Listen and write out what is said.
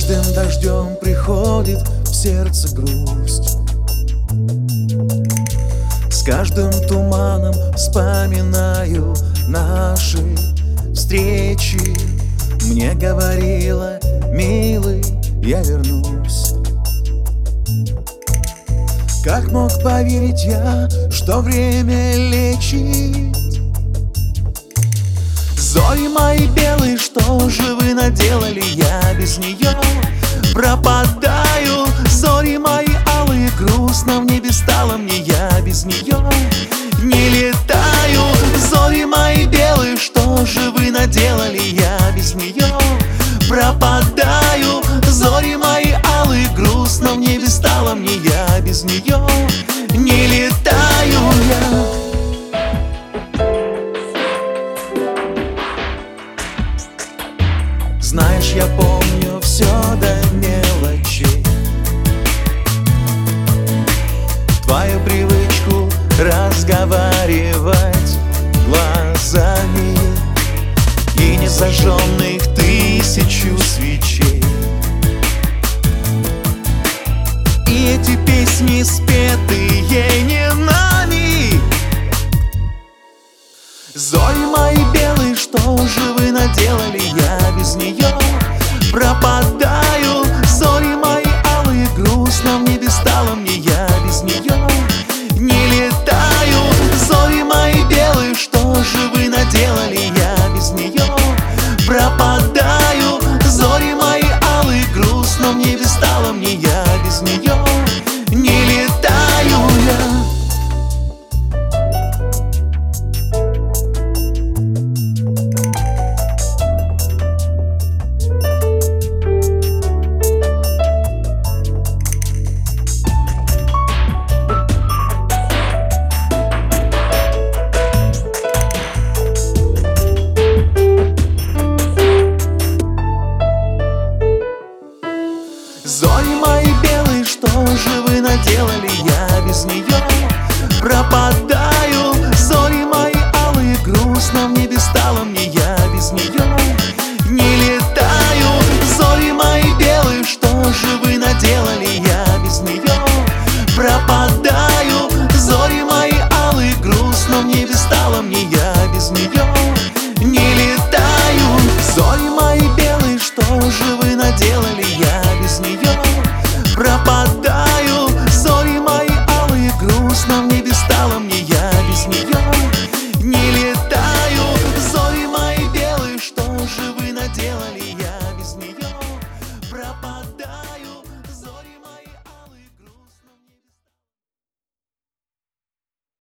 каждым дождем приходит в сердце грусть. С каждым туманом вспоминаю наши встречи. Мне говорила: милый, я вернусь. Как мог поверить я, что время лечит? Зори мои белые, что же вы наделали? Я без нее пропадаю. Зори мои алые, грустно в небе стало мне. Я без нее не летаю. Зори мои белые, что же вы наделали? Я без нее пропадаю. Зори мои алые, грустно в небе стало мне. Я без нее не летаю. Знаешь, я помню все до мелочей, твою привычку разговаривать глазами и незажженных 1000 свечей. И эти песни, спетые не нами. Зори мои белые, что же вы наделали? Я без нее пропадаю. Зори мои алые, грустно в небе стало мне.